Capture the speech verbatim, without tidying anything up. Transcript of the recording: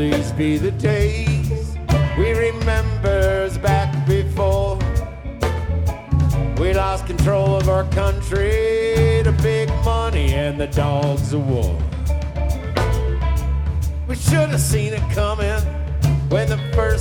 these be the days we remembers back before we lost control of our country to big money and the dogs of war. We should have seen it coming when the first